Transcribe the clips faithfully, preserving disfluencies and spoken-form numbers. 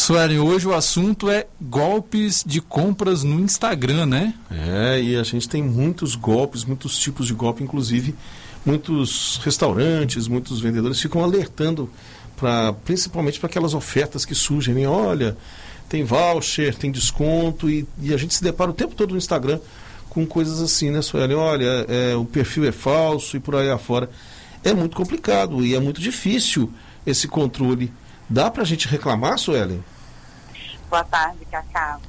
Suelen, hoje o assunto é golpes de compras no Instagram, né? É, e a gente tem muitos golpes, muitos tipos de golpe, inclusive muitos restaurantes, muitos vendedores ficam alertando, pra, principalmente para aquelas ofertas que surgem, né? Olha, tem voucher, tem desconto, e, e a gente se depara o tempo todo no Instagram com coisas assim, né, Suelen? Olha, é, o perfil é falso e por aí afora. É muito complicado e é muito difícil esse controle. Dá pra gente reclamar, Suelen? Boa tarde, Cacá.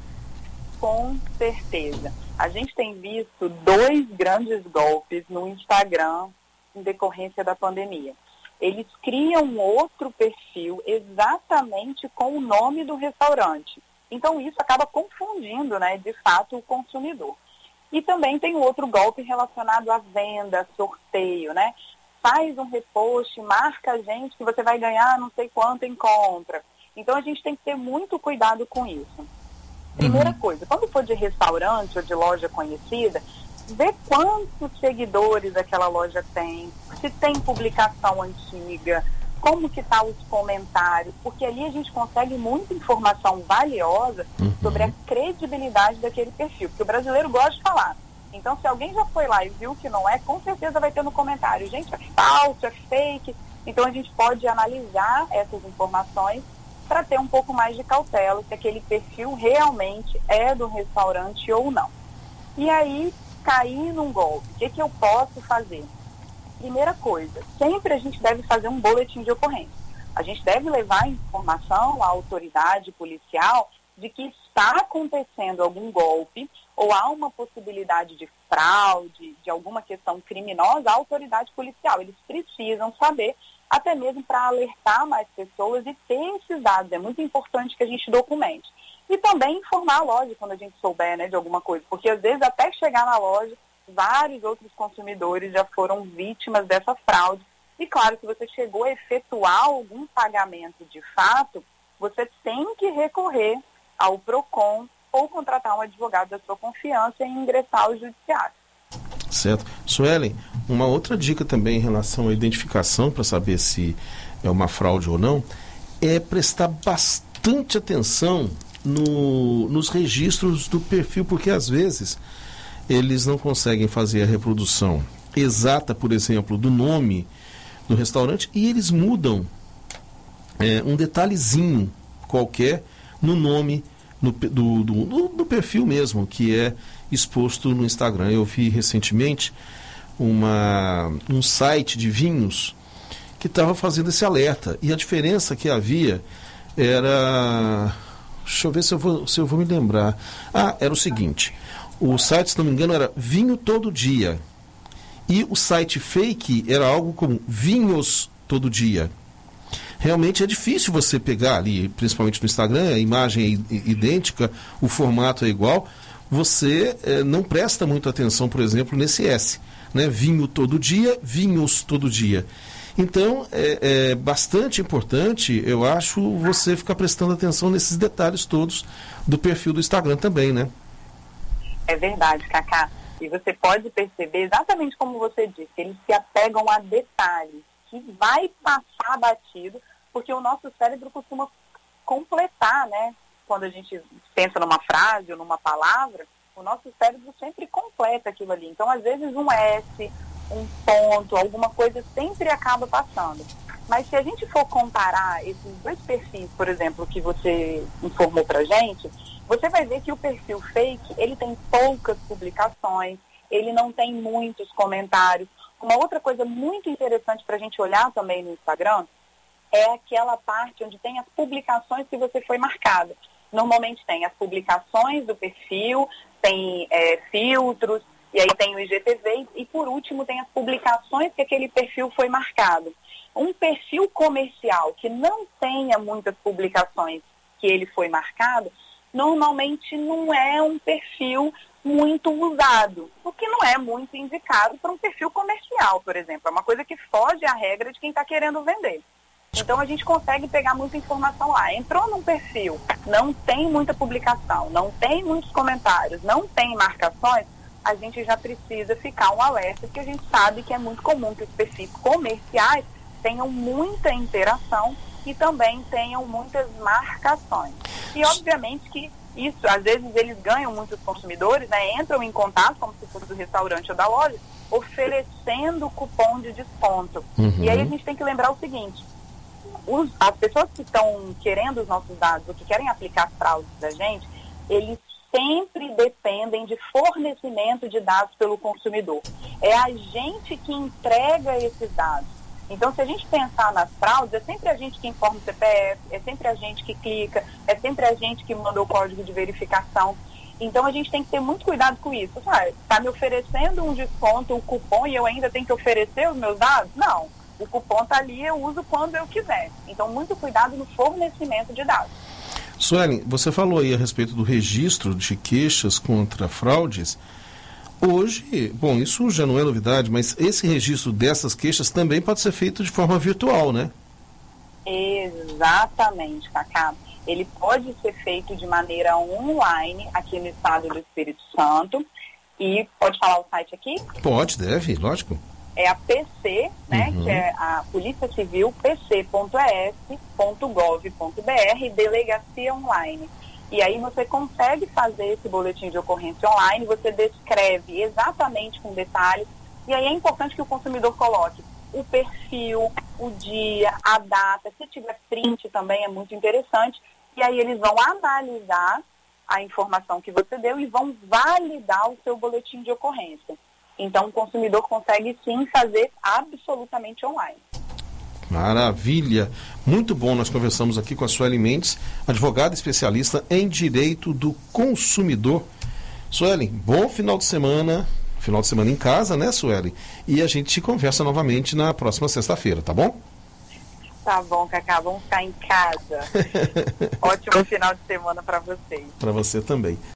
Com certeza. A gente tem visto dois grandes golpes no Instagram em decorrência da pandemia. Eles criam outro perfil exatamente com o nome do restaurante. Então isso acaba confundindo, né, de fato, o consumidor. E também tem outro golpe relacionado à venda, sorteio, né? Faz um repost, marca a gente que você vai ganhar não sei quanto em compra. Então a gente tem que ter muito cuidado com isso. Primeira uhum. coisa, quando for de restaurante ou de loja conhecida, vê quantos seguidores aquela loja tem, se tem publicação antiga, como que tá os comentários, porque ali a gente consegue muita informação valiosa uhum. sobre a credibilidade daquele perfil, porque o brasileiro gosta de falar. Então, se alguém já foi lá e viu que não é, com certeza vai ter no comentário, gente, é falso, é fake. Então, a gente pode analisar essas informações para ter um pouco mais de cautela se aquele perfil realmente é do restaurante ou não. E aí, cair num golpe, o que, que eu posso fazer? Primeira coisa, sempre a gente deve fazer um boletim de ocorrência. A gente deve levar informação à autoridade policial de que está acontecendo algum golpe ou há uma possibilidade de fraude, de alguma questão criminosa à autoridade policial. Eles precisam saber, até mesmo para alertar mais pessoas e ter esses dados. É muito importante que a gente documente. E também informar a loja quando a gente souber, né, de alguma coisa, porque às vezes até chegar na loja, vários outros consumidores já foram vítimas dessa fraude. E claro, se você chegou a efetuar algum pagamento de fato, você tem que recorrer ao PROCON ou contratar um advogado da sua confiança e ingressar ao judiciário. Certo. Suelen, uma outra dica também em relação à identificação, para saber se é uma fraude ou não, é prestar bastante atenção no, nos registros do perfil, porque às vezes eles não conseguem fazer a reprodução exata, por exemplo, do nome do restaurante, e eles mudam é, um detalhezinho qualquer no nome no, do, do, do, do perfil mesmo, que é exposto no Instagram. Eu vi recentemente uma, um site de vinhos que estava fazendo esse alerta, e a diferença que havia era... Deixa eu ver se eu vou, se eu vou me lembrar. Ah, era o seguinte, o site, se não me engano, era Vinho Todo Dia, e o site fake era algo como Vinhos Todo Dia. Realmente é difícil você pegar ali, principalmente no Instagram, a imagem é idêntica, o formato é igual, você eh, não presta muito atenção, por exemplo, nesse S, né? Vinho Todo Dia, Vinhos Todo Dia. Então, é, é bastante importante, eu acho, você ficar prestando atenção nesses detalhes todos do perfil do Instagram também, né? É verdade, Cacá. E você pode perceber, exatamente como você disse, eles se apegam a detalhes que vai passar batido, porque o nosso cérebro costuma completar, né? Quando a gente pensa numa frase ou numa palavra, o nosso cérebro sempre completa aquilo ali. Então, às vezes, um S, um ponto, alguma coisa sempre acaba passando. Mas se a gente for comparar esses dois perfis, por exemplo, que você informou pra gente, você vai ver que o perfil fake, ele tem poucas publicações, ele não tem muitos comentários. Uma outra coisa muito interessante para a gente olhar também no Instagram é aquela parte onde tem as publicações que você foi marcada. Normalmente tem as publicações do perfil, tem é, filtros, e aí tem o I G T V, e por último tem as publicações que aquele perfil foi marcado. Um perfil comercial que não tenha muitas publicações que ele foi marcado, normalmente não é um perfil muito usado, o que não é muito indicado para um perfil comercial, por exemplo. É uma coisa que foge à regra de quem está querendo vender. Então a gente consegue pegar muita informação lá. Entrou num perfil, não tem muita publicação, não tem muitos comentários, não tem marcações, a gente já precisa ficar um alerta, porque a gente sabe que é muito comum que os perfis comerciais tenham muita interação que também tenham muitas marcações. E obviamente que isso, às vezes eles ganham muitos consumidores, né, entram em contato, como se fosse do restaurante ou da loja, oferecendo cupom de desconto. Uhum. E aí a gente tem que lembrar o seguinte, os, as pessoas que estão querendo os nossos dados, ou que querem aplicar fraudes da gente, eles sempre dependem de fornecimento de dados pelo consumidor. É a gente que entrega esses dados. Então, se a gente pensar nas fraudes, é sempre a gente que informa o C P F, é sempre a gente que clica, é sempre a gente que manda o código de verificação. Então, a gente tem que ter muito cuidado com isso. Está me oferecendo um desconto, um cupom, e eu ainda tenho que oferecer os meus dados? Não. O cupom está ali, eu uso quando eu quiser. Então, muito cuidado no fornecimento de dados. Suelen, você falou aí a respeito do registro de queixas contra fraudes. Hoje, bom, isso já não é novidade, mas esse registro dessas queixas também pode ser feito de forma virtual, né? Exatamente, Cacá. Ele pode ser feito de maneira online aqui no estado do Espírito Santo. E pode falar o site aqui? Pode, deve, lógico. É a P C, né, uhum. que é a Polícia Civil, p c ponto e s ponto gov ponto b r, Delegacia Online. E aí você consegue fazer esse boletim de ocorrência online, você descreve exatamente com detalhes, e aí é importante que o consumidor coloque o perfil, o dia, a data, se tiver print também é muito interessante, e aí eles vão analisar a informação que você deu e vão validar o seu boletim de ocorrência. Então o consumidor consegue sim fazer absolutamente online. Maravilha, muito bom, nós conversamos aqui com a Suelen Mendes, advogada especialista em direito do consumidor. Suelen, bom final de semana, final de semana em casa, né, Suelen? E a gente conversa novamente na próxima sexta-feira, tá bom? Tá bom, Cacá, vamos ficar em casa. Ótimo final de semana para vocês. Para você também.